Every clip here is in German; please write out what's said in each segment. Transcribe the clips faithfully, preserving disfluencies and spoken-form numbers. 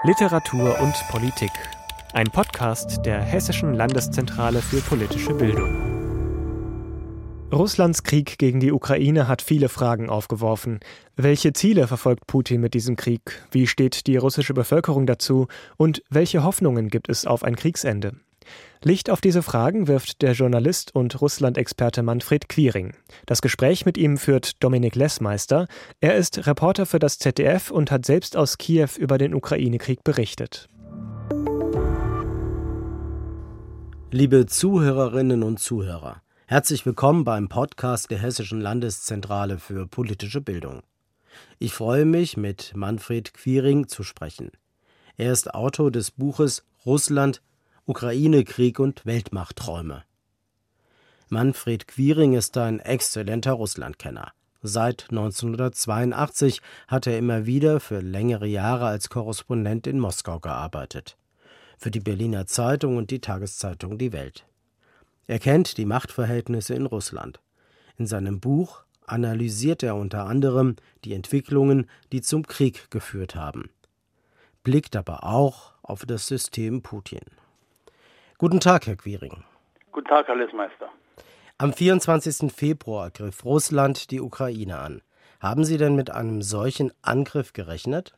Literatur und Politik. Ein Podcast der Hessischen Landeszentrale für politische Bildung. Russlands Krieg gegen die Ukraine hat viele Fragen aufgeworfen. Welche Ziele verfolgt Putin mit diesem Krieg? Wie steht die russische Bevölkerung dazu? Und welche Hoffnungen gibt es auf ein Kriegsende? Licht auf diese Fragen wirft der Journalist und Russland-Experte Manfred Quiring. Das Gespräch mit ihm führt Dominik Lessmeister. Er ist Reporter für das Z D F und hat selbst aus Kiew über den Ukraine-Krieg berichtet. Liebe Zuhörerinnen und Zuhörer, herzlich willkommen beim Podcast der Hessischen Landeszentrale für politische Bildung. Ich freue mich, mit Manfred Quiring zu sprechen. Er ist Autor des Buches Russland, Ukraine-Krieg und Weltmachtträume. Manfred Quiring ist ein exzellenter Russlandkenner. Seit neunzehnhundertzweiundachtzig hat er immer wieder für längere Jahre als Korrespondent in Moskau gearbeitet. Für die Berliner Zeitung und die Tageszeitung Die Welt. Er kennt die Machtverhältnisse in Russland. In seinem Buch analysiert er unter anderem die Entwicklungen, die zum Krieg geführt haben. Blickt aber auch auf das System Putin. Guten Tag, Herr Quiring. Guten Tag, Herr Lessmeister. Am vierundzwanzigsten Februar griff Russland die Ukraine an. Haben Sie denn mit einem solchen Angriff gerechnet?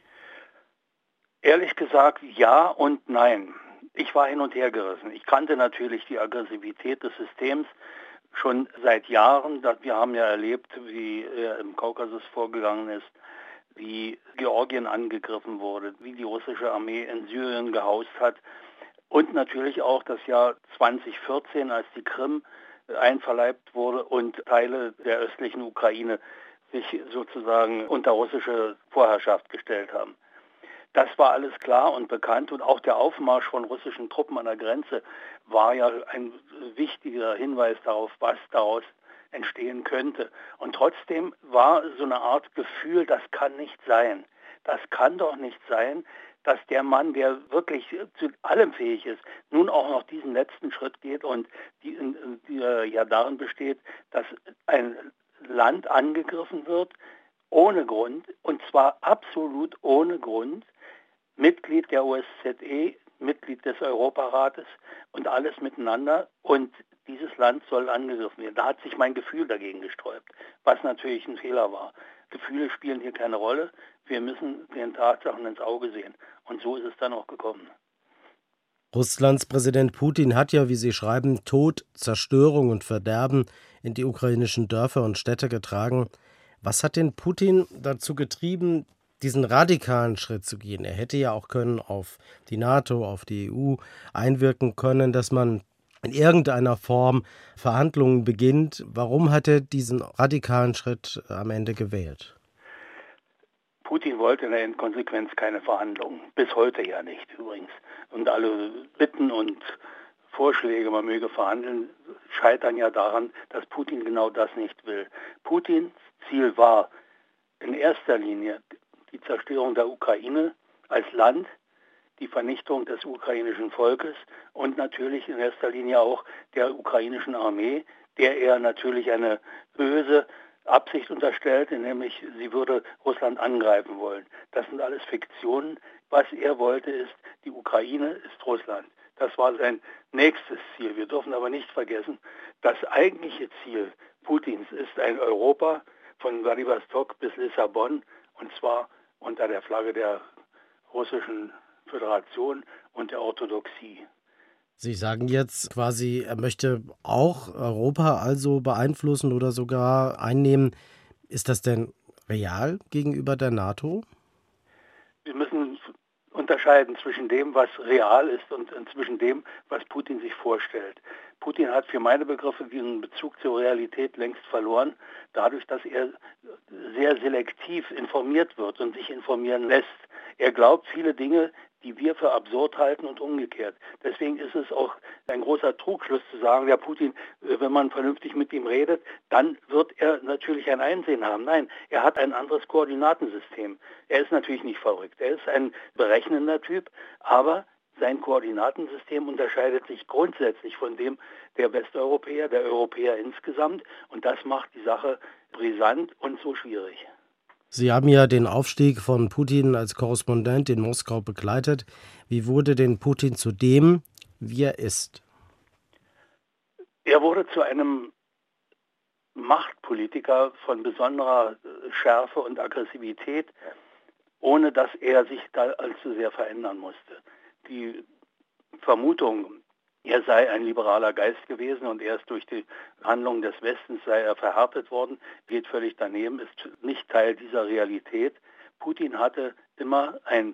Ehrlich gesagt, ja und nein. Ich war hin und her gerissen. Ich kannte natürlich die Aggressivität des Systems schon seit Jahren. Wir haben ja erlebt, wie er im Kaukasus vorgegangen ist, wie Georgien angegriffen wurde, wie die russische Armee in Syrien gehaust hat. Und natürlich auch das Jahr zweitausendvierzehn, als die Krim einverleibt wurde und Teile der östlichen Ukraine sich sozusagen unter russische Vorherrschaft gestellt haben. Das war alles klar und bekannt und auch der Aufmarsch von russischen Truppen an der Grenze war ja ein wichtiger Hinweis darauf, was daraus entstehen könnte. Und trotzdem war so eine Art Gefühl, das kann nicht sein. Das kann doch nicht sein, dass der Mann, der wirklich zu allem fähig ist, nun auch noch diesen letzten Schritt geht und die, die ja darin besteht, dass ein Land angegriffen wird, ohne Grund, und zwar absolut ohne Grund, Mitglied der O S Z E, Mitglied des Europarates und alles miteinander, und dieses Land soll angegriffen werden. Da hat sich mein Gefühl dagegen gesträubt, was natürlich ein Fehler war. Gefühle spielen hier keine Rolle. Wir müssen den Tatsachen ins Auge sehen. Und so ist es dann auch gekommen. Russlands Präsident Putin hat ja, wie Sie schreiben, Tod, Zerstörung und Verderben in die ukrainischen Dörfer und Städte getragen. Was hat den Putin dazu getrieben, diesen radikalen Schritt zu gehen? Er hätte ja auch können auf die NATO, auf die E U einwirken können, dass man in irgendeiner Form Verhandlungen beginnt. Warum hat er diesen radikalen Schritt am Ende gewählt? Putin wollte in der Endkonsequenz keine Verhandlungen. Bis heute ja nicht übrigens. Und alle Bitten und Vorschläge, man möge verhandeln, scheitern ja daran, dass Putin genau das nicht will. Putins Ziel war in erster Linie die Zerstörung der Ukraine als Land, die Vernichtung des ukrainischen Volkes und natürlich in erster Linie auch der ukrainischen Armee, der er natürlich eine böse Absicht unterstellt, nämlich sie würde Russland angreifen wollen. Das sind alles Fiktionen. Was er wollte ist, die Ukraine ist Russland. Das war sein nächstes Ziel. Wir dürfen aber nicht vergessen, das eigentliche Ziel Putins ist ein Europa von Vladivostok bis Lissabon, und zwar unter der Flagge der russischen Föderation und der Orthodoxie. Sie sagen jetzt quasi, er möchte auch Europa also beeinflussen oder sogar einnehmen. Ist das denn real gegenüber der NATO? Wir müssen unterscheiden zwischen dem, was real ist, und zwischen dem, was Putin sich vorstellt. Putin hat für meine Begriffe diesen Bezug zur Realität längst verloren, dadurch, dass er sehr selektiv informiert wird und sich informieren lässt. Er glaubt viele Dinge, die wir für absurd halten, und umgekehrt. Deswegen ist es auch ein großer Trugschluss zu sagen, der Putin, wenn man vernünftig mit ihm redet, dann wird er natürlich ein Einsehen haben. Nein, er hat ein anderes Koordinatensystem. Er ist natürlich nicht verrückt. Er ist ein berechnender Typ, aber sein Koordinatensystem unterscheidet sich grundsätzlich von dem der Westeuropäer, der Europäer insgesamt, und das macht die Sache brisant und so schwierig. Sie haben ja den Aufstieg von Putin als Korrespondent in Moskau begleitet. Wie wurde denn Putin zu dem, wie er ist? Er wurde zu einem Machtpolitiker von besonderer Schärfe und Aggressivität, ohne dass er sich da allzu sehr verändern musste. Die Vermutung, er sei ein liberaler Geist gewesen und erst durch die Handlungen des Westens sei er verhärtet worden, geht völlig daneben, ist nicht Teil dieser Realität. Putin hatte immer ein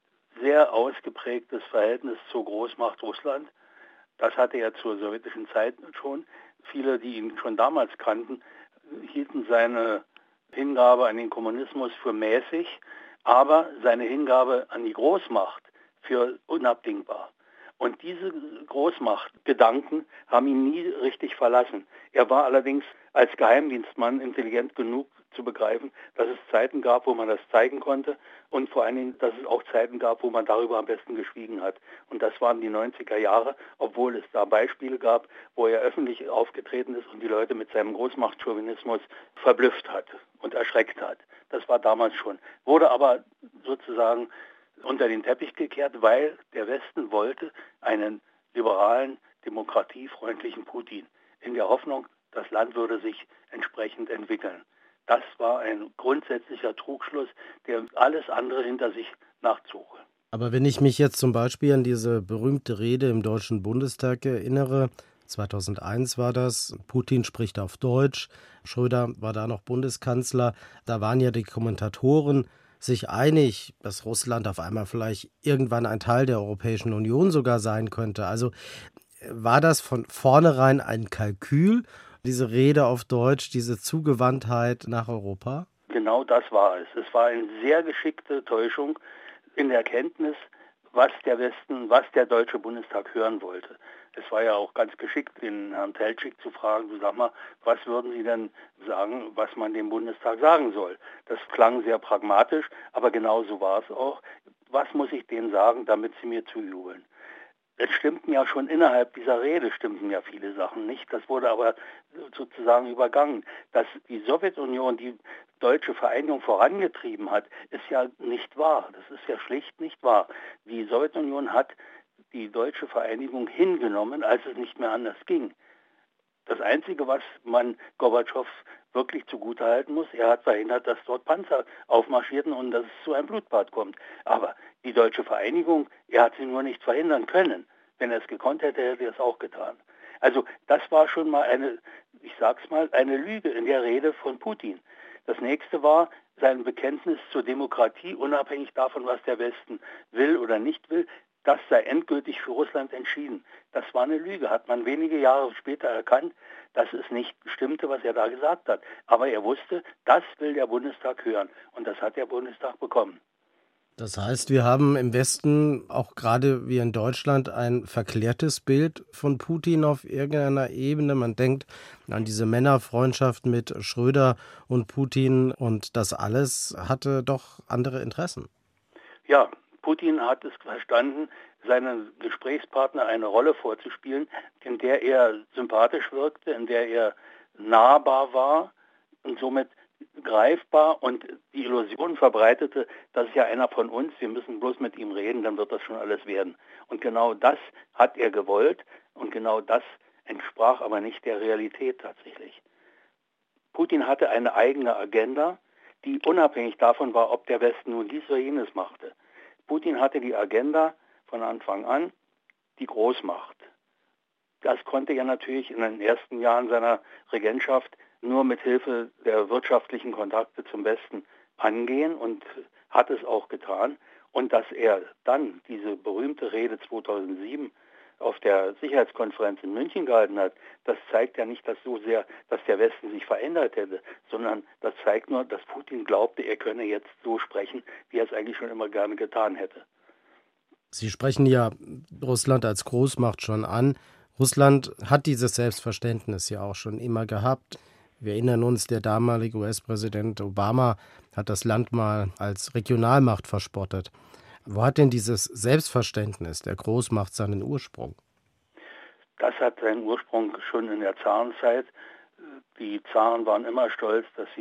sehr ausgeprägtes Verhältnis zur Großmacht Russland. Das hatte er zur sowjetischen Zeit schon. Viele, die ihn schon damals kannten, hielten seine Hingabe an den Kommunismus für mäßig, aber seine Hingabe an die Großmacht für unabdingbar. Und diese Großmachtgedanken haben ihn nie richtig verlassen. Er war allerdings als Geheimdienstmann intelligent genug zu begreifen, dass es Zeiten gab, wo man das zeigen konnte und vor allen Dingen, dass es auch Zeiten gab, wo man darüber am besten geschwiegen hat. Und das waren die neunziger Jahre, obwohl es da Beispiele gab, wo er öffentlich aufgetreten ist und die Leute mit seinem Großmachtchauvinismus verblüfft hat und erschreckt hat. Das war damals schon. Wurde aber sozusagen unter den Teppich gekehrt, weil der Westen wollte einen liberalen, demokratiefreundlichen Putin in der Hoffnung, das Land würde sich entsprechend entwickeln. Das war ein grundsätzlicher Trugschluss, der alles andere hinter sich nachzog. Aber wenn ich mich jetzt zum Beispiel an diese berühmte Rede im Deutschen Bundestag erinnere, zweitausendeins war das, Putin spricht auf Deutsch, Schröder war da noch Bundeskanzler, da waren ja die Kommentatoren sich einig, dass Russland auf einmal vielleicht irgendwann ein Teil der Europäischen Union sogar sein könnte. Also war das von vornherein ein Kalkül, diese Rede auf Deutsch, diese Zugewandtheit nach Europa? Genau das war es. Es war eine sehr geschickte Täuschung in der Erkenntnis, was der Westen, was der Deutsche Bundestag hören wollte. Es war ja auch ganz geschickt, den Herrn Teltschik zu fragen, du sag mal, was würden Sie denn sagen, was man dem Bundestag sagen soll? Das klang sehr pragmatisch, aber genau so war es auch. Was muss ich denen sagen, damit sie mir zujubeln? Es stimmten ja schon innerhalb dieser Rede stimmten ja viele Sachen nicht. Das wurde aber sozusagen übergangen. Dass die Sowjetunion die deutsche Vereinigung vorangetrieben hat, ist ja nicht wahr. Das ist ja schlicht nicht wahr. Die Sowjetunion hat die deutsche Vereinigung hingenommen, als es nicht mehr anders ging. Das Einzige, was man Gorbatschow wirklich zugutehalten muss, er hat verhindert, dass dort Panzer aufmarschierten und dass es zu einem Blutbad kommt. Aber die deutsche Vereinigung, er hat sie nur nicht verhindern können. Wenn er es gekonnt hätte, hätte er es auch getan. Also das war schon mal eine, ich sag's mal, eine Lüge in der Rede von Putin. Das nächste war sein Bekenntnis zur Demokratie, unabhängig davon, was der Westen will oder nicht will. Das sei endgültig für Russland entschieden. Das war eine Lüge, hat man wenige Jahre später erkannt, dass es nicht stimmte, was er da gesagt hat. Aber er wusste, das will der Bundestag hören. Und das hat der Bundestag bekommen. Das heißt, wir haben im Westen, auch gerade wie in Deutschland, ein verklärtes Bild von Putin auf irgendeiner Ebene. Man denkt an diese Männerfreundschaft mit Schröder und Putin und das alles hatte doch andere Interessen. Ja, Putin hat es verstanden, seinen Gesprächspartner eine Rolle vorzuspielen, in der er sympathisch wirkte, in der er nahbar war und somit greifbar und die Illusion verbreitete, das ist ja einer von uns, wir müssen bloß mit ihm reden, dann wird das schon alles werden. Und genau das hat er gewollt und genau das entsprach aber nicht der Realität tatsächlich. Putin hatte eine eigene Agenda, die unabhängig davon war, ob der Westen nun dies oder jenes machte. Putin hatte die Agenda von Anfang an, die Großmacht. Das konnte er natürlich in den ersten Jahren seiner Regentschaft nur mit Hilfe der wirtschaftlichen Kontakte zum Westen angehen und hat es auch getan. Und dass er dann diese berühmte Rede zweitausendsieben auf der Sicherheitskonferenz in München gehalten hat, das zeigt ja nicht, dass so sehr, dass der Westen sich verändert hätte, sondern das zeigt nur, dass Putin glaubte, er könne jetzt so sprechen, wie er es eigentlich schon immer gerne getan hätte. Sie sprechen ja Russland als Großmacht schon an. Russland hat dieses Selbstverständnis ja auch schon immer gehabt. Wir erinnern uns, der damalige U S-Präsident Obama hat das Land mal als Regionalmacht verspottet. Wo hat denn dieses Selbstverständnis der Großmacht seinen Ursprung? Das hat seinen Ursprung schon in der Zarenzeit. Die Zaren waren immer stolz, dass sie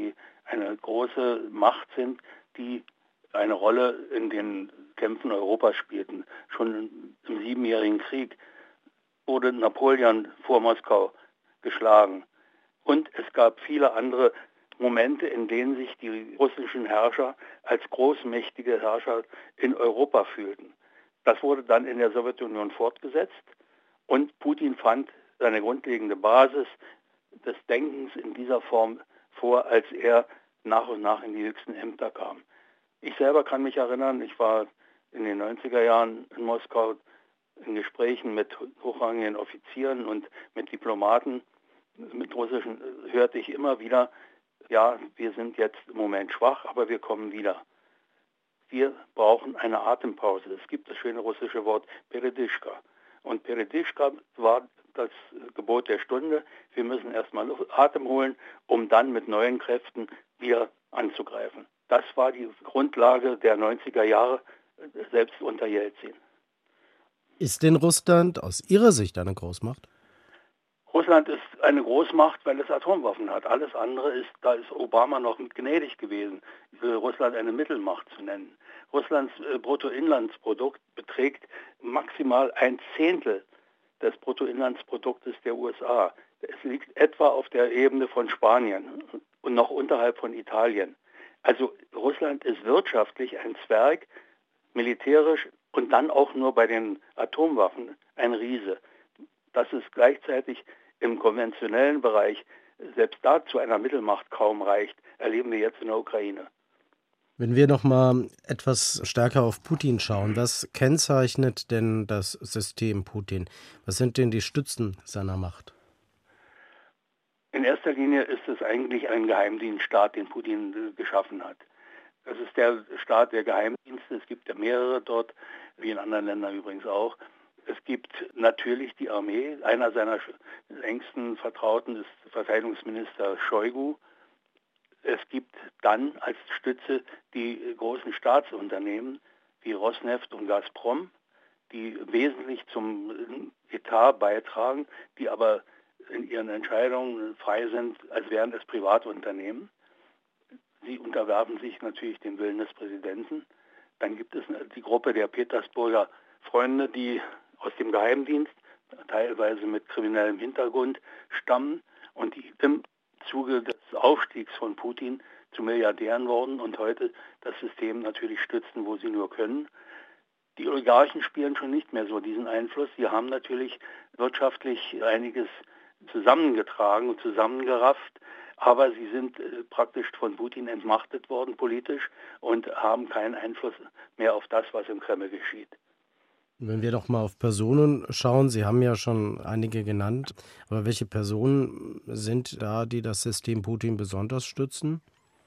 eine große Macht sind, die eine Rolle in den Kämpfen Europas spielten. Schon im Siebenjährigen Krieg wurde Napoleon vor Moskau geschlagen. Und es gab viele andere Momente, in denen sich die russischen Herrscher als großmächtige Herrscher in Europa fühlten. Das wurde dann in der Sowjetunion fortgesetzt und Putin fand seine grundlegende Basis des Denkens in dieser Form vor, als er nach und nach in die höchsten Ämter kam. Ich selber kann mich erinnern, ich war in den neunziger Jahren in Moskau in Gesprächen mit hochrangigen Offizieren und mit Diplomaten, mit russischen, hörte ich immer wieder, ja, wir sind jetzt im Moment schwach, aber wir kommen wieder. Wir brauchen eine Atempause. Es gibt das schöne russische Wort Peredyschka. Und Peredyschka war das Gebot der Stunde. Wir müssen erstmal Atem holen, um dann mit neuen Kräften wieder anzugreifen. Das war die Grundlage der neunziger Jahre, selbst unter Jelzin. Ist denn Russland aus Ihrer Sicht eine Großmacht? Russland ist eine Großmacht, weil es Atomwaffen hat. Alles andere ist, da ist Obama noch gnädig gewesen, Russland eine Mittelmacht zu nennen. Russlands Bruttoinlandsprodukt beträgt maximal ein Zehntel des Bruttoinlandsproduktes der U S A. Es liegt etwa auf der Ebene von Spanien und noch unterhalb von Italien. Also Russland ist wirtschaftlich ein Zwerg, militärisch und dann auch nur bei den Atomwaffen ein Riese. Dass es gleichzeitig im konventionellen Bereich selbst da zu einer Mittelmacht kaum reicht, erleben wir jetzt in der Ukraine. Wenn wir noch mal etwas stärker auf Putin schauen, was kennzeichnet denn das System Putin? Was sind denn die Stützen seiner Macht? In erster Linie ist es eigentlich ein Geheimdienststaat, den Putin geschaffen hat. Das ist der Staat der Geheimdienste. Es gibt ja mehrere dort, wie in anderen Ländern übrigens auch. Es gibt natürlich die Armee. Einer seiner engsten Vertrauten ist Verteidigungsminister Shoigu. Es gibt dann als Stütze die großen Staatsunternehmen wie Rosneft und Gazprom, die wesentlich zum Etat beitragen, die aber in ihren Entscheidungen frei sind, als wären es Privatunternehmen. Sie unterwerfen sich natürlich dem Willen des Präsidenten. Dann gibt es die Gruppe der Petersburger Freunde, die aus dem Geheimdienst, teilweise mit kriminellem Hintergrund, stammen und die im Zuge des Aufstiegs von Putin zu Milliardären wurden und heute das System natürlich stützen, wo sie nur können. Die Oligarchen spielen schon nicht mehr so diesen Einfluss. Sie haben natürlich wirtschaftlich einiges zusammengetragen und zusammengerafft, aber sie sind äh, praktisch von Putin entmachtet worden politisch und haben keinen Einfluss mehr auf das, was im Kreml geschieht. Wenn wir doch mal auf Personen schauen, Sie haben ja schon einige genannt, aber welche Personen sind da, die das System Putin besonders stützen?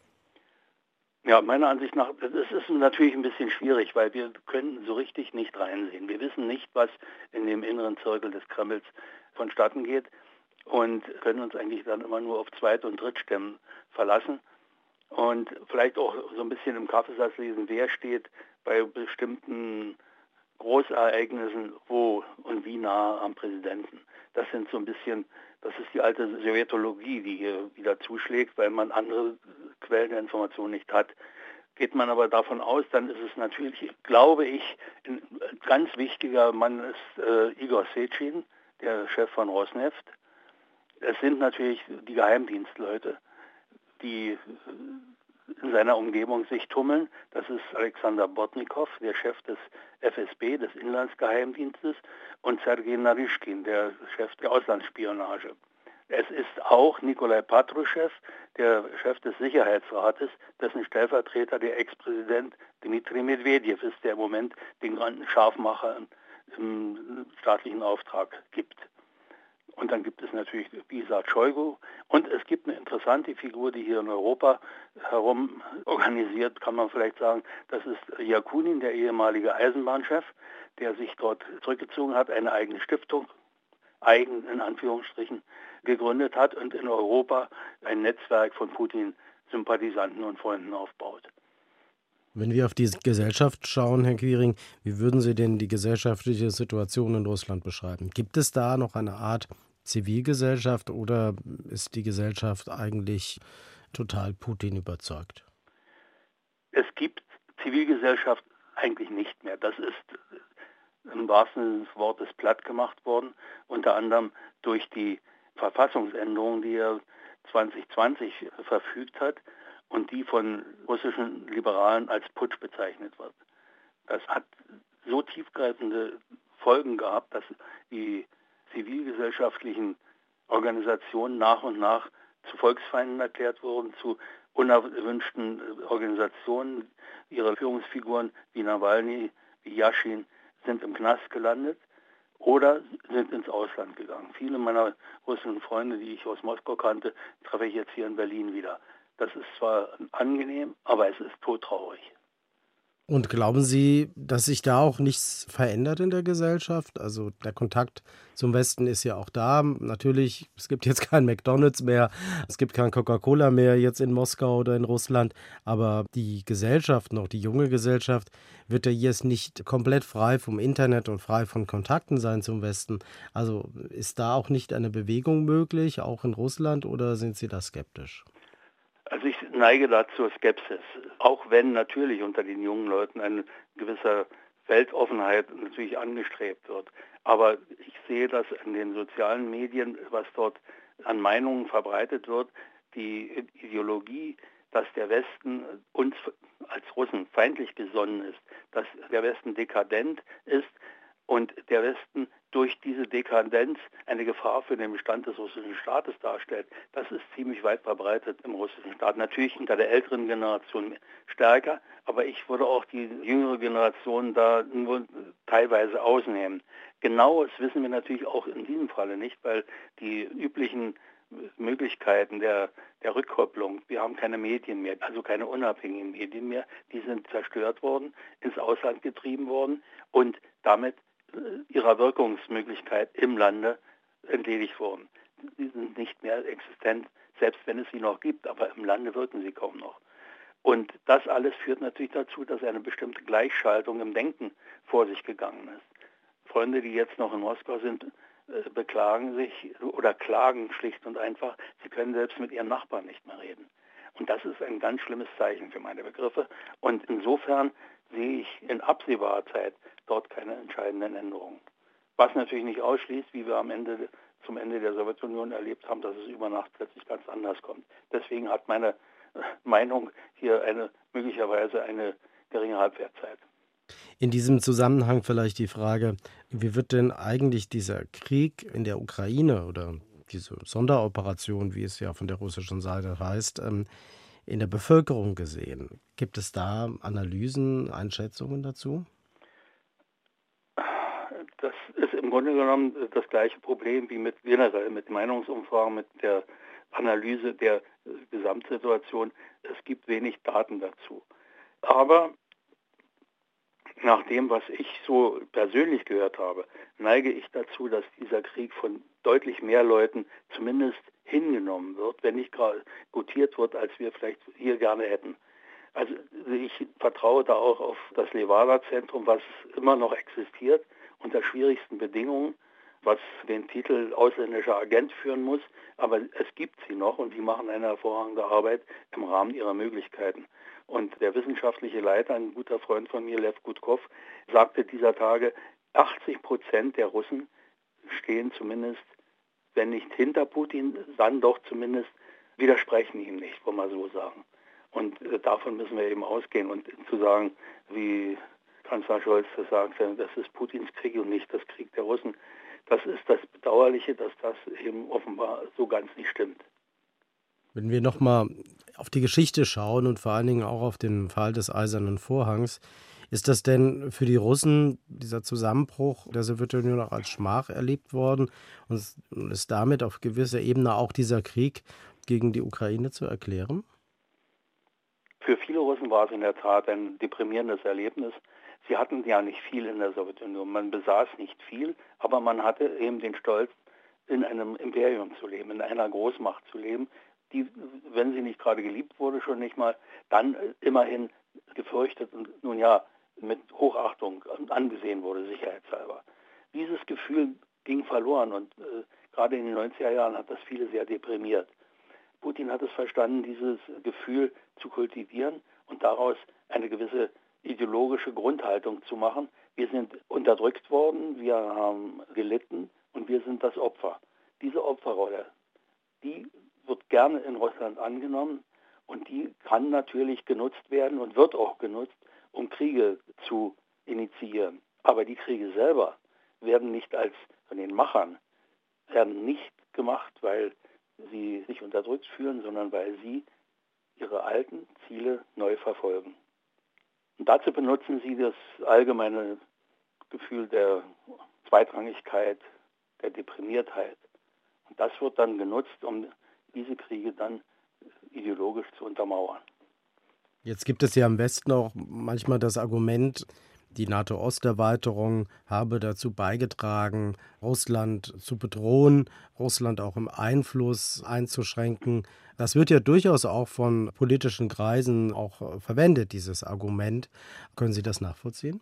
Ja, meiner Ansicht nach, das ist natürlich ein bisschen schwierig, weil wir können so richtig nicht reinsehen. Wir wissen nicht, was in dem inneren Zirkel des Kremls vonstatten geht und können uns eigentlich dann immer nur auf Zweit- und Drittstimmen verlassen und vielleicht auch so ein bisschen im Kaffeesatz lesen, wer steht bei bestimmten Großereignissen wo und wie nah am Präsidenten. Das sind so ein bisschen, das ist die alte Sowjetologie, die hier wieder zuschlägt, weil man andere Quellen der Information nicht hat. Geht man aber davon aus, dann ist es natürlich, glaube ich, ein ganz wichtiger Mann ist äh, Igor Sechin, der Chef von Rosneft. Es sind natürlich die Geheimdienstleute, die in seiner Umgebung sich tummeln. Das ist Alexander Bortnikow, der Chef des F S B, des Inlandsgeheimdienstes, und Sergei Naryshkin, der Chef der Auslandsspionage. Es ist auch Nikolai Patrushev, der Chef des Sicherheitsrates, dessen Stellvertreter der Ex-Präsident Dmitri Medvedev ist, der im Moment den granden Scharfmacher im staatlichen Auftrag gibt. Und dann gibt es natürlich, wie gesagt, Shoigu. Und es gibt eine interessante Figur, die hier in Europa herum organisiert, kann man vielleicht sagen. Das ist Yakunin, der ehemalige Eisenbahnchef, der sich dort zurückgezogen hat, eine eigene Stiftung, eigen in Anführungsstrichen, gegründet hat und in Europa ein Netzwerk von Putin-Sympathisanten und Freunden aufbaut. Wenn wir auf die Gesellschaft schauen, Herr Quiring, wie würden Sie denn die gesellschaftliche Situation in Russland beschreiben? Gibt es da noch eine Art Zivilgesellschaft oder ist die Gesellschaft eigentlich total Putin überzeugt? Es gibt Zivilgesellschaft eigentlich nicht mehr. Das ist im wahrsten Sinne des Wortes platt gemacht worden, unter anderem durch die Verfassungsänderung, die er zwanzig zwanzig verfügt hat und die von russischen Liberalen als Putsch bezeichnet wird. Das hat so tiefgreifende Folgen gehabt, dass die zivilgesellschaftlichen Organisationen nach und nach zu Volksfeinden erklärt wurden, zu unerwünschten Organisationen. Ihre Führungsfiguren wie Nawalny, wie Jaschin sind im Knast gelandet oder sind ins Ausland gegangen. Viele meiner russischen Freunde, die ich aus Moskau kannte, treffe ich jetzt hier in Berlin wieder. Das ist zwar angenehm, aber es ist todtraurig. Und glauben Sie, dass sich da auch nichts verändert in der Gesellschaft? Also der Kontakt zum Westen ist ja auch da. Natürlich, es gibt jetzt kein McDonald's mehr, es gibt kein Coca-Cola mehr jetzt in Moskau oder in Russland. Aber die Gesellschaft, noch die junge Gesellschaft, wird ja jetzt nicht komplett frei vom Internet und frei von Kontakten sein zum Westen. Also ist da auch nicht eine Bewegung möglich, auch in Russland, oder sind Sie da skeptisch? Also ich neige da zur Skepsis, auch wenn natürlich unter den jungen Leuten eine gewisse Weltoffenheit natürlich angestrebt wird. Aber ich sehe das in den sozialen Medien, was dort an Meinungen verbreitet wird, die Ideologie, dass der Westen uns als Russen feindlich gesonnen ist, dass der Westen dekadent ist und der Westen durch diese Dekadenz eine Gefahr für den Bestand des russischen Staates darstellt. Das ist ziemlich weit verbreitet im russischen Staat. Natürlich unter der älteren Generation stärker, aber ich würde auch die jüngere Generation da nur teilweise ausnehmen. Genaues wissen wir natürlich auch in diesem Falle nicht, weil die üblichen Möglichkeiten der, der Rückkopplung, wir haben keine Medien mehr, also keine unabhängigen Medien mehr, die sind zerstört worden, ins Ausland getrieben worden und damit ihrer Wirkungsmöglichkeit im Lande entledigt wurden. Sie sind nicht mehr existent, selbst wenn es sie noch gibt, aber im Lande wirken sie kaum noch. Und das alles führt natürlich dazu, dass eine bestimmte Gleichschaltung im Denken vor sich gegangen ist. Freunde, die jetzt noch in Moskau sind, beklagen sich oder klagen schlicht und einfach, sie können selbst mit ihren Nachbarn nicht mehr reden. Und das ist ein ganz schlimmes Zeichen für meine Begriffe. Und insofern sehe ich in absehbarer Zeit dort keine entscheidenden Änderungen. Was natürlich nicht ausschließt, wie wir am Ende, zum Ende der Sowjetunion erlebt haben, dass es über Nacht plötzlich ganz anders kommt. Deswegen hat meine Meinung hier eine möglicherweise eine geringe Halbwertzeit. In diesem Zusammenhang vielleicht die Frage, wie wird denn eigentlich dieser Krieg in der Ukraine oder diese Sonderoperation, wie es ja von der russischen Seite heißt, in der Bevölkerung gesehen? Gibt es da Analysen, Einschätzungen dazu? Das ist im Grunde genommen das gleiche Problem wie mit generell mit Meinungsumfragen, mit der Analyse der Gesamtsituation. Es gibt wenig Daten dazu. Aber nach dem, was ich so persönlich gehört habe, neige ich dazu, dass dieser Krieg von deutlich mehr Leuten zumindest hingenommen wird, wenn nicht gerade gutiert wird, als wir vielleicht hier gerne hätten. Also ich vertraue da auch auf das Levada-Zentrum, was immer noch existiert, unter schwierigsten Bedingungen, was den Titel ausländischer Agent führen muss, aber es gibt sie noch und die machen eine hervorragende Arbeit im Rahmen ihrer Möglichkeiten. Und der wissenschaftliche Leiter, ein guter Freund von mir, Lev Gutkov, sagte dieser Tage, achtzig Prozent der Russen stehen zumindest, wenn nicht hinter Putin, dann doch zumindest widersprechen ihm nicht, wollen wir so sagen. Und äh, davon müssen wir eben ausgehen. Und zu sagen, wie Kanzler Scholz das sagt, das ist Putins Krieg und nicht das Krieg der Russen, das ist das Bedauerliche, dass das eben offenbar so ganz nicht stimmt. Wenn wir nochmal auf die Geschichte schauen und vor allen Dingen auch auf den Fall des Eisernen Vorhangs, ist das denn für die Russen, dieser Zusammenbruch der Sowjetunion, auch als Schmach erlebt worden und ist damit auf gewisser Ebene auch dieser Krieg gegen die Ukraine zu erklären? Für viele Russen war es in der Tat ein deprimierendes Erlebnis. Sie hatten ja nicht viel in der Sowjetunion. Man besaß nicht viel, aber man hatte eben den Stolz, in einem Imperium zu leben, in einer Großmacht zu leben, die, wenn sie nicht gerade geliebt wurde, schon nicht mal, dann immerhin gefürchtet und nun ja mit Hochachtung angesehen wurde, sicherheitshalber. Dieses Gefühl ging verloren und äh, gerade in den neunziger Jahren hat das viele sehr deprimiert. Putin hat es verstanden, dieses Gefühl zu kultivieren und daraus eine gewisse ideologische Grundhaltung zu machen. Wir sind unterdrückt worden, wir haben gelitten und wir sind das Opfer. Diese Opferrolle, die wird gerne in Russland angenommen und die kann natürlich genutzt werden und wird auch genutzt, um Kriege zu initiieren. Aber die Kriege selber werden nicht als von den Machern, werden nicht gemacht, weil sie sich unterdrückt fühlen, sondern weil sie ihre alten Ziele neu verfolgen. Und dazu benutzen sie das allgemeine Gefühl der Zweitrangigkeit, der Deprimiertheit. Und das wird dann genutzt, um diese Kriege dann ideologisch zu untermauern. Jetzt gibt es ja im Westen auch manchmal das Argument, die NATO-Osterweiterung habe dazu beigetragen, Russland zu bedrohen, Russland auch im Einfluss einzuschränken. Das wird ja durchaus auch von politischen Kreisen auch verwendet, dieses Argument. Können Sie das nachvollziehen?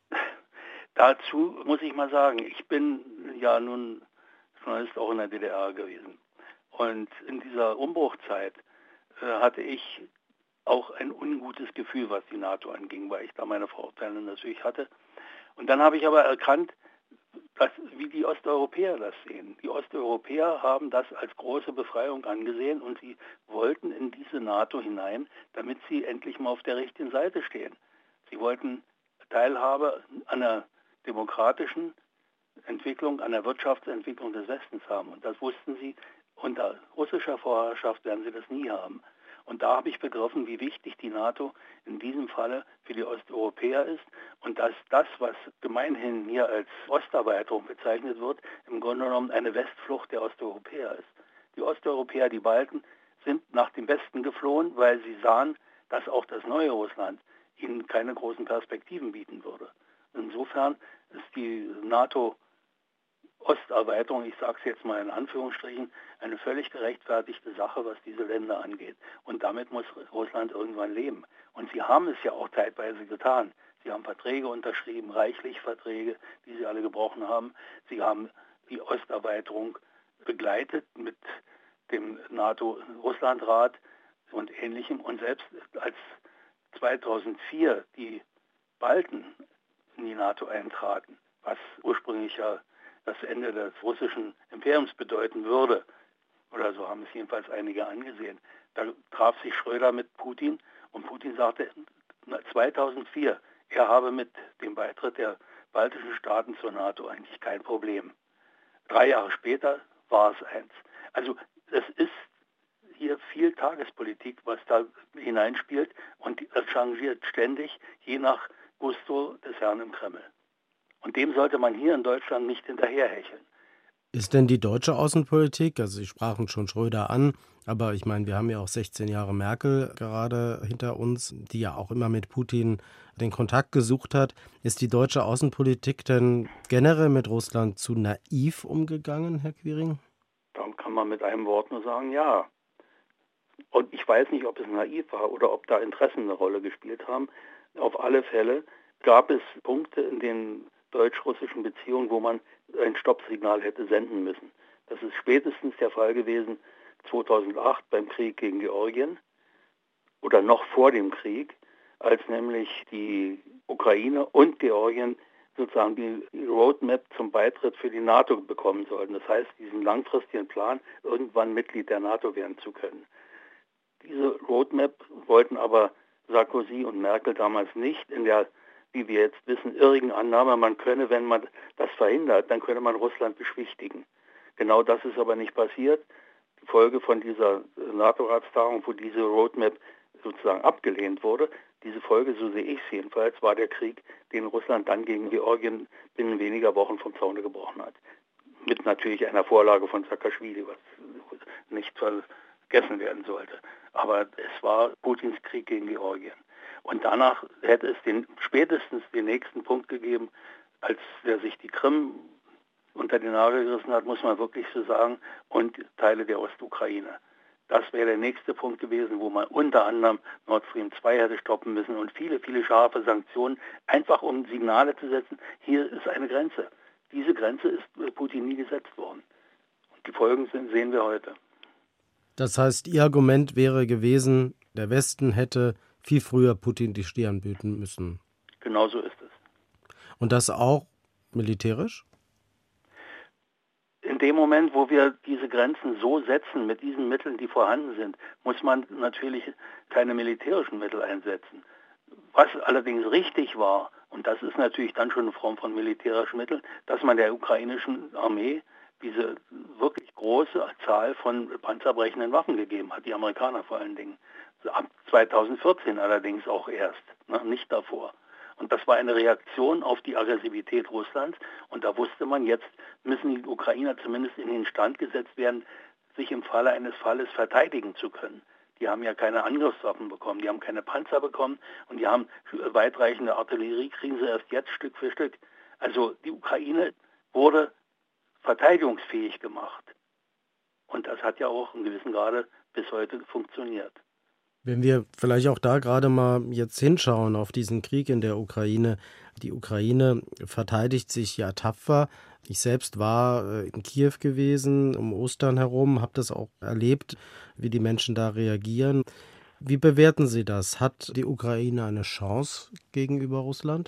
Dazu muss ich mal sagen, ich bin ja nun Journalist auch in der D D R gewesen. Und in dieser Umbruchzeit äh, hatte ich auch ein ungutes Gefühl, was die NATO anging, weil ich da meine Vorurteile natürlich hatte. Und dann habe ich aber erkannt, dass, wie die Osteuropäer das sehen. Die Osteuropäer haben das als große Befreiung angesehen und sie wollten in diese NATO hinein, damit sie endlich mal auf der richtigen Seite stehen. Sie wollten Teilhabe an der demokratischen Entwicklung, an der Wirtschaftsentwicklung des Westens haben. Und das wussten sie, unter russischer Vorherrschaft werden sie das nie haben. Und da habe ich begriffen, wie wichtig die NATO in diesem Falle für die Osteuropäer ist und dass das, was gemeinhin hier als Osterweiterung bezeichnet wird, im Grunde genommen eine Westflucht der Osteuropäer ist. Die Osteuropäer, die Balten, sind nach dem Westen geflohen, weil sie sahen, dass auch das neue Russland ihnen keine großen Perspektiven bieten würde. Insofern ist die NATO Osterweiterung, ich sage es jetzt mal in Anführungsstrichen, eine völlig gerechtfertigte Sache, was diese Länder angeht. Und damit muss Russland irgendwann leben. Und sie haben es ja auch zeitweise getan. Sie haben Verträge unterschrieben, reichlich Verträge, die sie alle gebrochen haben. Sie haben die Osterweiterung begleitet mit dem NATO-Russland-Rat und Ähnlichem. Und selbst als zweitausendvier die Balten in die NATO eintraten, was ursprünglich ja das Ende des russischen Imperiums bedeuten würde, oder so haben es jedenfalls einige angesehen. Da traf sich Schröder mit Putin und Putin sagte zweitausendvier, er habe mit dem Beitritt der baltischen Staaten zur NATO eigentlich kein Problem. Drei Jahre später war es eins. Also es ist hier viel Tagespolitik, was da hineinspielt und es changiert ständig, je nach Gusto des Herrn im Kreml. Und dem sollte man hier in Deutschland nicht hinterherhecheln. Ist denn die deutsche Außenpolitik, also Sie sprachen schon Schröder an, aber ich meine, wir haben ja auch sechzehn Jahre Merkel gerade hinter uns, die ja auch immer mit Putin den Kontakt gesucht hat. Ist die deutsche Außenpolitik denn generell mit Russland zu naiv umgegangen, Herr Quiring? Da kann man mit einem Wort nur sagen, ja. Und ich weiß nicht, ob es naiv war oder ob da Interessen eine Rolle gespielt haben. Auf alle Fälle gab es Punkte in den deutsch-russischen Beziehungen, wo man ein Stoppsignal hätte senden müssen. Das ist spätestens der Fall gewesen zweitausendacht beim Krieg gegen Georgien oder noch vor dem Krieg, als nämlich die Ukraine und Georgien sozusagen die Roadmap zum Beitritt für die NATO bekommen sollten. Das heißt, diesen langfristigen Plan, irgendwann Mitglied der NATO werden zu können. Diese Roadmap wollten aber Sarkozy und Merkel damals nicht in der, wie wir jetzt wissen, irrigen Annahme, man könne, wenn man das verhindert, dann könne man Russland beschwichtigen. Genau das ist aber nicht passiert. Die Folge von dieser NATO-Ratstagung, wo diese Roadmap sozusagen abgelehnt wurde, diese Folge, so sehe ich es jedenfalls, war der Krieg, den Russland dann gegen Georgien binnen weniger Wochen vom Zaune gebrochen hat. Mit natürlich einer Vorlage von Saakashvili, was nicht vergessen werden sollte. Aber es war Putins Krieg gegen Georgien. Und danach hätte es den, spätestens den nächsten Punkt gegeben, als er sich die Krim unter den Nagel gerissen hat, muss man wirklich so sagen, und Teile der Ostukraine. Das wäre der nächste Punkt gewesen, wo man unter anderem Nord Stream zwei hätte stoppen müssen und viele, viele scharfe Sanktionen, einfach um Signale zu setzen, hier ist eine Grenze. Diese Grenze ist Putin nie gesetzt worden. Und die Folgen sind, sehen wir heute. Das heißt, Ihr Argument wäre gewesen, der Westen hätte viel früher Putin die Stirn bieten müssen. Genau so ist es. Und das auch militärisch? In dem Moment, wo wir diese Grenzen so setzen, mit diesen Mitteln, die vorhanden sind, muss man natürlich keine militärischen Mittel einsetzen. Was allerdings richtig war, und das ist natürlich dann schon eine Form von militärischen Mitteln, dass man der ukrainischen Armee diese wirklich große Zahl von panzerbrechenden Waffen gegeben hat, die Amerikaner vor allen Dingen. Ab zweitausendvierzehn allerdings auch erst, ne, nicht davor. Und das war eine Reaktion auf die Aggressivität Russlands. Und da wusste man, jetzt müssen die Ukrainer zumindest in den Stand gesetzt werden, sich im Falle eines Falles verteidigen zu können. Die haben ja keine Angriffswaffen bekommen, die haben keine Panzer bekommen und die haben weitreichende Artillerie, kriegen sie erst jetzt Stück für Stück. Also die Ukraine wurde verteidigungsfähig gemacht. Und das hat ja auch in gewissem Grade bis heute funktioniert. Wenn wir vielleicht auch da gerade mal jetzt hinschauen auf diesen Krieg in der Ukraine. Die Ukraine verteidigt sich ja tapfer. Ich selbst war in Kiew gewesen, um Ostern herum, habe das auch erlebt, wie die Menschen da reagieren. Wie bewerten Sie das? Hat die Ukraine eine Chance gegenüber Russland?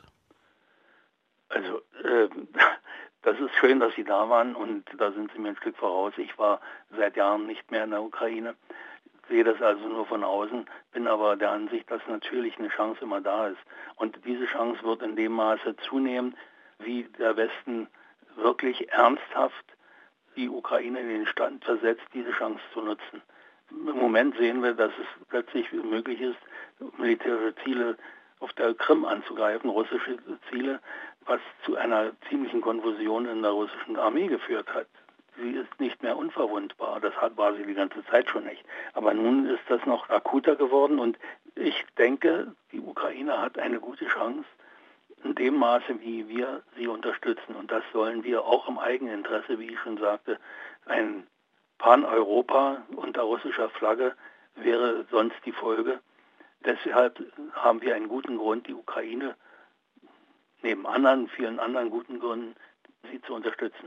Also, äh, das ist schön, dass Sie da waren und da sind Sie mir ein Stück voraus. Ich war seit Jahren nicht mehr in der Ukraine. Sehe das also nur von außen, bin aber der Ansicht, dass natürlich eine Chance immer da ist. Und diese Chance wird in dem Maße zunehmen, wie der Westen wirklich ernsthaft die Ukraine in den Stand versetzt, diese Chance zu nutzen. Im Moment sehen wir, dass es plötzlich möglich ist, militärische Ziele auf der Krim anzugreifen, russische Ziele, was zu einer ziemlichen Konfusion in der russischen Armee geführt hat. Sie ist nicht mehr unverwundbar, das war sie die ganze Zeit schon nicht. Aber nun ist das noch akuter geworden und ich denke, die Ukraine hat eine gute Chance, in dem Maße, wie wir sie unterstützen. Und das sollen wir auch im Eigeninteresse, wie ich schon sagte, ein Pan-Europa unter russischer Flagge wäre sonst die Folge. Deshalb haben wir einen guten Grund, die Ukraine neben anderen, vielen anderen guten Gründen, sie zu unterstützen.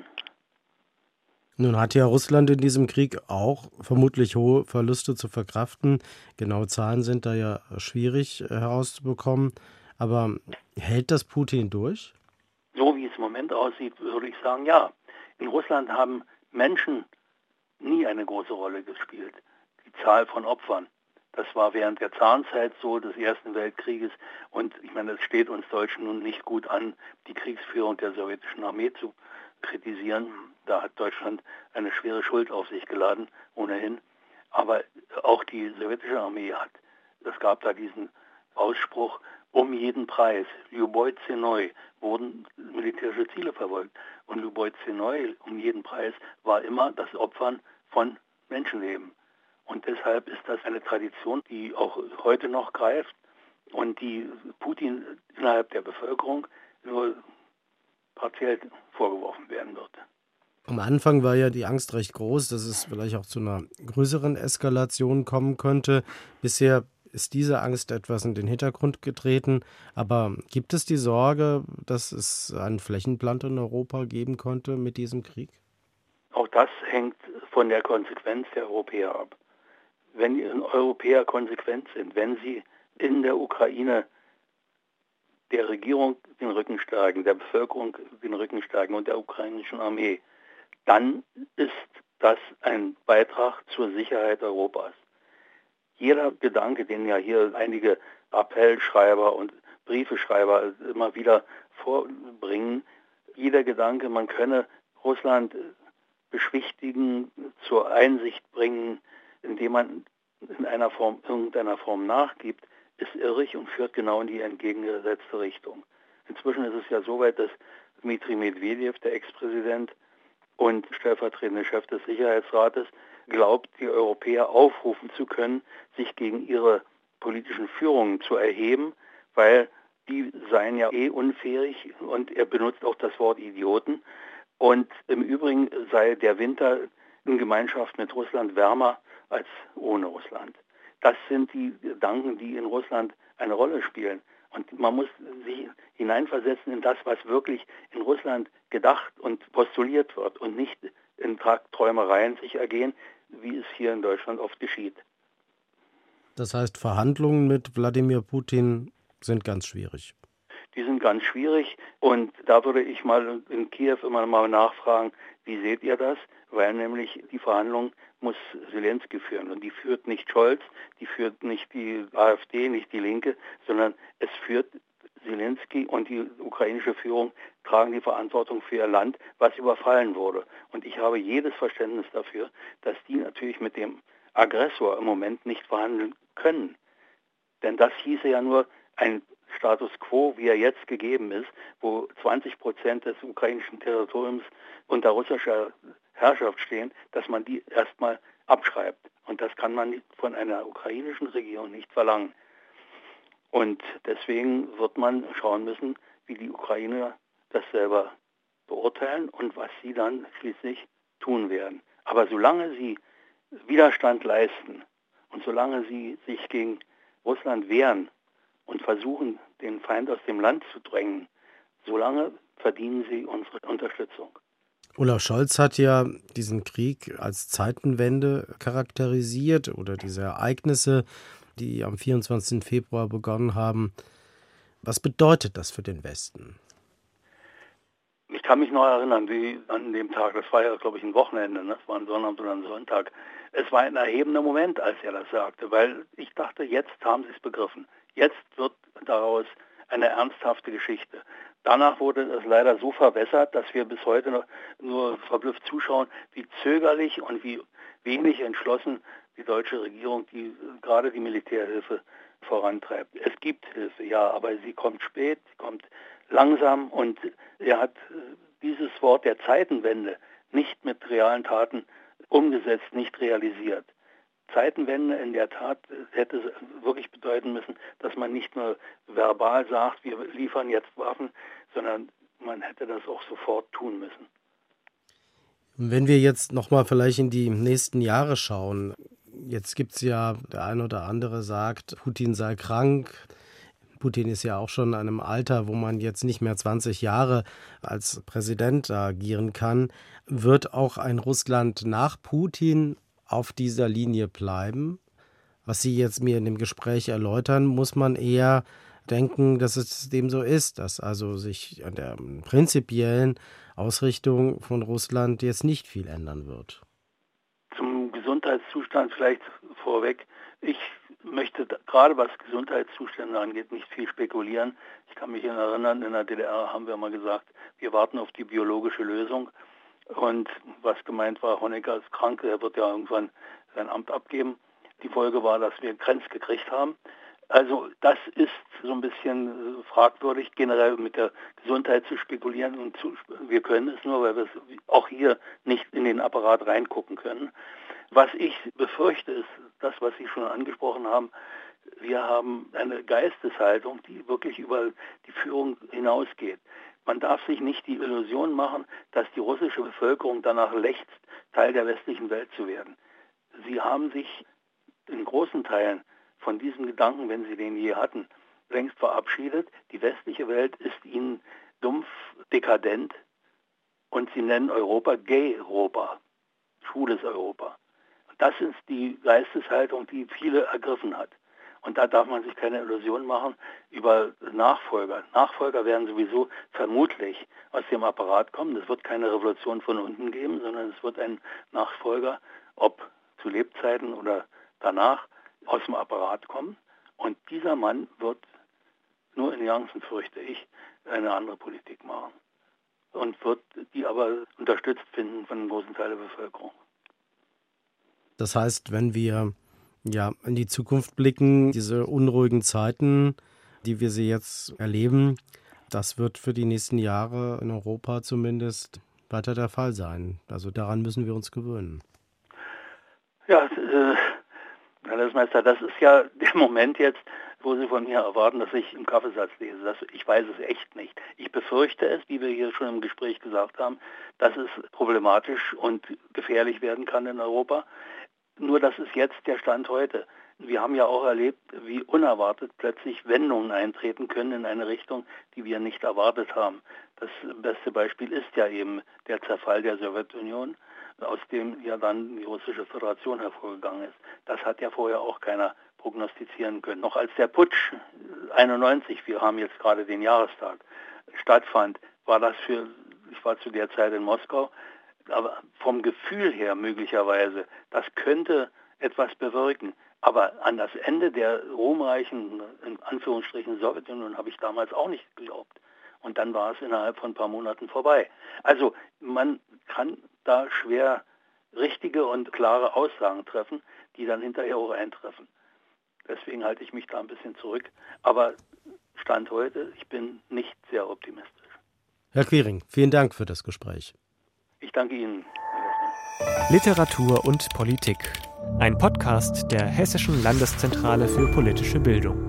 Nun hat ja Russland in diesem Krieg auch vermutlich hohe Verluste zu verkraften. Genaue Zahlen sind da ja schwierig herauszubekommen. Aber hält das Putin durch? So wie es im Moment aussieht, würde ich sagen, ja. In Russland haben Menschen nie eine große Rolle gespielt. Die Zahl von Opfern. Das war während der Zarenzeit so, des Ersten Weltkrieges. Und ich meine, es steht uns Deutschen nun nicht gut an, die Kriegsführung der sowjetischen Armee zu kritisieren. Da hat Deutschland eine schwere Schuld auf sich geladen, ohnehin. Aber auch die sowjetische Armee hat, es gab da diesen Ausspruch, um jeden Preis, Любой ценой, wurden militärische Ziele verfolgt. Und Любой ценой, um jeden Preis, war immer das Opfern von Menschenleben. Und deshalb ist das eine Tradition, die auch heute noch greift und die Putin innerhalb der Bevölkerung nur partiell vorgeworfen werden wird. Am Anfang war ja die Angst recht groß, dass es vielleicht auch zu einer größeren Eskalation kommen könnte. Bisher ist diese Angst etwas in den Hintergrund getreten. Aber gibt es die Sorge, dass es einen Flächenbrand in Europa geben könnte mit diesem Krieg? Auch das hängt von der Konsequenz der Europäer ab. Wenn die Europäer konsequent sind, wenn sie in der Ukraine der Regierung den Rücken stärken, der Bevölkerung den Rücken stärken und der ukrainischen Armee, dann ist das ein Beitrag zur Sicherheit Europas. Jeder Gedanke, den ja hier einige Appellschreiber und Briefeschreiber immer wieder vorbringen, jeder Gedanke, man könne Russland beschwichtigen, zur Einsicht bringen, indem man in einer Form, irgendeiner Form nachgibt, ist irrig und führt genau in die entgegengesetzte Richtung. Inzwischen ist es ja so weit, dass Dmitri Medvedev, der Ex-Präsident und stellvertretende Chef des Sicherheitsrates, glaubt, die Europäer aufrufen zu können, sich gegen ihre politischen Führungen zu erheben, weil die seien ja eh unfähig und er benutzt auch das Wort Idioten. Und im Übrigen sei der Winter in Gemeinschaft mit Russland wärmer als ohne Russland. Das sind die Gedanken, die in Russland eine Rolle spielen. Und man muss sich hineinversetzen in das, was wirklich in Russland gedacht und postuliert wird und nicht in Träumereien sich ergehen. wie es hier in Deutschland oft geschieht. Das heißt, Verhandlungen mit Wladimir Putin sind ganz schwierig. Die sind ganz schwierig und da würde ich mal in Kiew immer mal nachfragen, wie seht ihr das? Weil nämlich die Verhandlung muss Zelensky führen und die führt nicht Scholz, die führt nicht die AfD, nicht die Linke, sondern es führt Zelensky und die ukrainische Führung tragen die Verantwortung für ihr Land, was überfallen wurde. Und ich habe jedes Verständnis dafür, dass die natürlich mit dem Aggressor im Moment nicht verhandeln können. Denn das hieße ja nur ein Status quo, wie er jetzt gegeben ist, wo zwanzig Prozent des ukrainischen Territoriums unter russischer Herrschaft stehen, dass man die erstmal abschreibt. Und das kann man von einer ukrainischen Regierung nicht verlangen. Und deswegen wird man schauen müssen, wie die Ukrainer das selber beurteilen und was sie dann schließlich tun werden. Aber solange sie Widerstand leisten und solange sie sich gegen Russland wehren und versuchen, den Feind aus dem Land zu drängen, solange verdienen sie unsere Unterstützung. Olaf Scholz hat ja diesen Krieg als Zeitenwende charakterisiert oder diese Ereignisse, die am vierundzwanzigsten Februar begonnen haben. Was bedeutet das für den Westen? Ich kann mich noch erinnern, wie an dem Tag, das war ja, glaube ich, ein Wochenende, ne? Das war ein Sonnabend oder ein Sonntag. Es war ein erhebender Moment, als er das sagte, weil ich dachte, jetzt haben sie es begriffen. Jetzt wird daraus eine ernsthafte Geschichte. Danach wurde es leider so verwässert, dass wir bis heute noch nur verblüfft zuschauen, wie zögerlich und wie wenig entschlossen die deutsche Regierung die gerade die Militärhilfe vorantreibt. Es gibt Hilfe, ja, aber sie kommt spät, sie kommt langsam und er hat dieses Wort der Zeitenwende nicht mit realen Taten umgesetzt, nicht realisiert. Zeitenwende in der Tat hätte wirklich bedeuten müssen, dass man nicht nur verbal sagt, wir liefern jetzt Waffen, sondern man hätte das auch sofort tun müssen. Wenn wir jetzt nochmal vielleicht in die nächsten Jahre schauen, jetzt gibt es ja, der eine oder andere sagt, Putin sei krank. Putin ist ja auch schon in einem Alter, wo man jetzt nicht mehr zwanzig Jahre als Präsident agieren kann. Wird auch ein Russland nach Putin auf dieser Linie bleiben? Was Sie jetzt mir in dem Gespräch erläutern, muss man eher denken, dass es dem so ist, dass also sich an der prinzipiellen Ausrichtung von Russland jetzt nicht viel ändern wird. Zum Gesundheitszustand vielleicht vorweg. Ich möchte gerade was Gesundheitszustände angeht nicht viel spekulieren. Ich kann mich erinnern, in der D D R haben wir mal gesagt, wir warten auf die biologische Lösung. Und was gemeint war, Honecker ist krank, er wird ja irgendwann sein Amt abgeben. Die Folge war, dass wir Krenz gekriegt haben. Also das ist so ein bisschen fragwürdig, generell mit der Gesundheit zu spekulieren. Und zu, wir können es nur, weil wir es auch hier nicht in den Apparat reingucken können. Was ich befürchte, ist das, was Sie schon angesprochen haben. Wir haben eine Geisteshaltung, die wirklich über die Führung hinausgeht. Man darf sich nicht die Illusion machen, dass die russische Bevölkerung danach lechzt, Teil der westlichen Welt zu werden. Sie haben sich in großen Teilen von diesem Gedanken, wenn sie den je hatten, längst verabschiedet. Die westliche Welt ist ihnen dumpf, dekadent und sie nennen Europa Gay-Europa, schwules Europa. Das ist die Geisteshaltung, die viele ergriffen hat. Und da darf man sich keine Illusion machen über Nachfolger. Nachfolger werden sowieso vermutlich aus dem Apparat kommen. Es wird keine Revolution von unten geben, sondern es wird ein Nachfolger, ob zu Lebzeiten oder danach, aus dem Apparat kommen. Und dieser Mann wird nur in Nuancen, fürchte ich, eine andere Politik machen. Und wird die aber unterstützt finden von einem großen Teil der Bevölkerung. Das heißt, wenn wir ja in die Zukunft blicken, diese unruhigen Zeiten, die wir sie jetzt erleben, das wird für die nächsten Jahre in Europa zumindest weiter der Fall sein. Also daran müssen wir uns gewöhnen. Ja, äh, Herr Landesmeister, das ist ja der Moment jetzt, wo Sie von mir erwarten, dass ich im Kaffeesatz lese. Das, ich weiß es echt nicht. Ich befürchte es, wie wir hier schon im Gespräch gesagt haben, dass es problematisch und gefährlich werden kann in Europa. Nur das ist jetzt der Stand heute. Wir haben ja auch erlebt, wie unerwartet plötzlich Wendungen eintreten können in eine Richtung, die wir nicht erwartet haben. Das beste Beispiel ist ja eben der Zerfall der Sowjetunion aus dem ja dann die Russische Föderation hervorgegangen ist. Das hat ja vorher auch keiner prognostizieren können. Noch als der Putsch einundneunzig, wir haben jetzt gerade den Jahrestag, stattfand, war das für, ich war zu der Zeit in Moskau, aber vom Gefühl her möglicherweise, das könnte etwas bewirken. Aber an das Ende der ruhmreichen, in Anführungsstrichen, Sowjetunion habe ich damals auch nicht geglaubt. Und dann war es innerhalb von ein paar Monaten vorbei. Also man kann da schwer richtige und klare Aussagen treffen, die dann hinterher auch eintreffen. Deswegen halte ich mich da ein bisschen zurück. Aber Stand heute, ich bin nicht sehr optimistisch. Herr Quiring, vielen Dank für das Gespräch. Ich danke Ihnen. Literatur und Politik. Ein Podcast der Hessischen Landeszentrale für politische Bildung.